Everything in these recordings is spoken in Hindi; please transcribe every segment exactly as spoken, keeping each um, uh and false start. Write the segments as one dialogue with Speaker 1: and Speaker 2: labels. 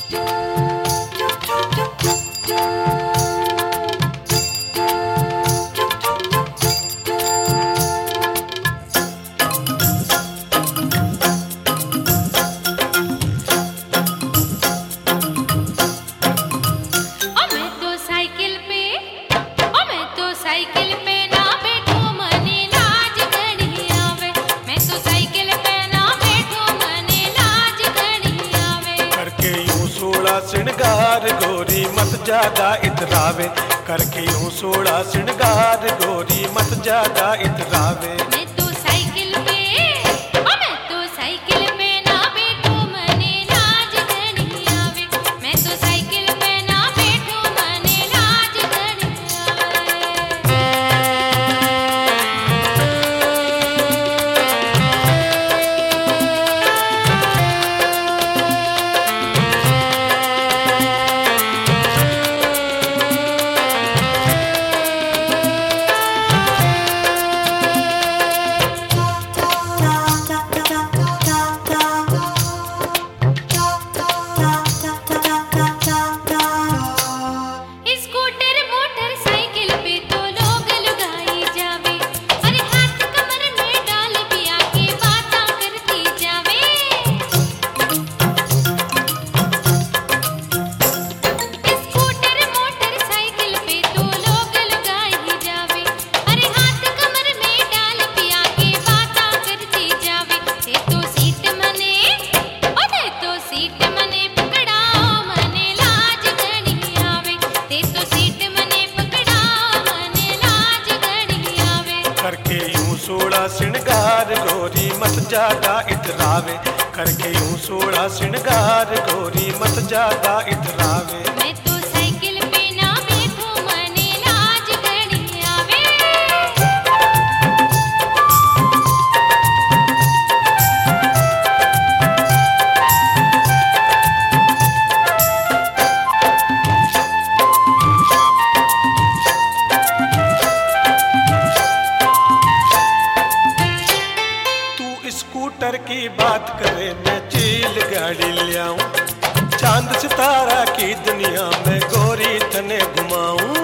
Speaker 1: श्रृंगार गोरी मत ज्यादा इतरावे, करके यूं सोड़ा श्रृंगार गोरी मत ज्यादा इतरावे।
Speaker 2: मैं तो साइकिल पे ओ मैं तो साइकिल पे ना बैठो मने लाज घणी आवे, मैं तो साइकिल पे ना बैठो मने लाज घणी
Speaker 1: श्रृंगार गोरी मत ज्यादा इतरावे, करके यूं सोड़ा श्रृंगार गोरी मत ज्यादा इतरावे।
Speaker 2: मैं तो साइकिल पे ना बैठो मने लाज घणी आवे।
Speaker 1: स्कूटर की बात करे मैं चील गाड़ी ले आऊं, चांद सितारा की दुनिया में गोरी तने घुमाऊं।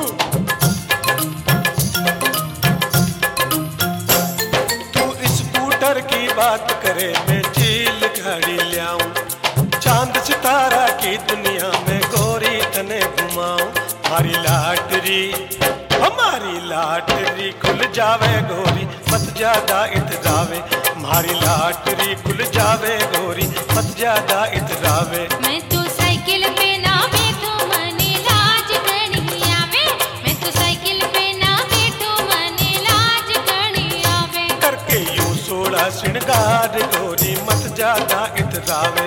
Speaker 1: तू स्कूटर की बात करे मैं चील गाड़ी ले आऊं, चांद सितारा की दुनिया में गोरी तने घुमाऊं। हमारी लाटरी हमारी लाटरी खुल जावे गोरी मत ज्यादा इतरावे, हमारी लाटरी खुल जावे गोरी मत ज्यादा इतरावे।
Speaker 2: मैं तो साइकिल पे ना बैठो मने लाज घणी आवे, मैं तो साइकिल पे ना बैठो मने लाज घणी आवे।
Speaker 1: करके यूं सोड़ा श्रृंगार गोरी मत ज्यादा इतरावे।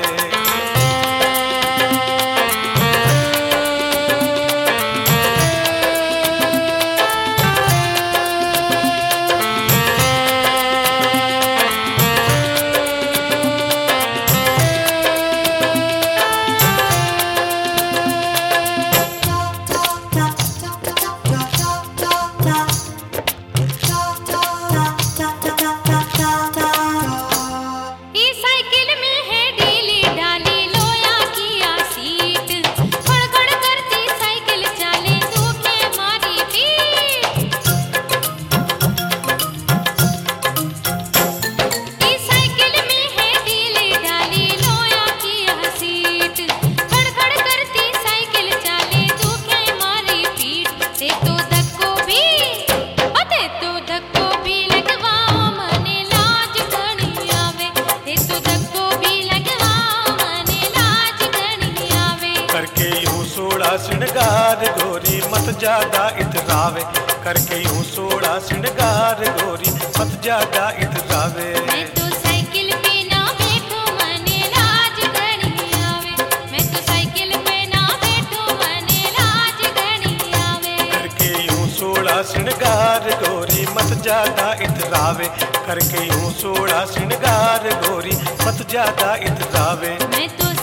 Speaker 1: श्रृंगार गोरी मत ज्यादा इतरावे, करके यूं सोड़ा श्रृंगार गोरी मत ज्यादा इतरावे।
Speaker 2: मैं तो साइकिल पे ना बैठो मने लाज घणी आवे, मैं तो साइकिल पे ना बैठो मने लाज घणी आवे।
Speaker 1: करके यूं सोड़ा श्रृंगार गोरी मत ज्यादा इतरावे, करके यूं सोड़ा श्रृंगार गोरी मत ज्यादा इतरावे।
Speaker 2: मैं तो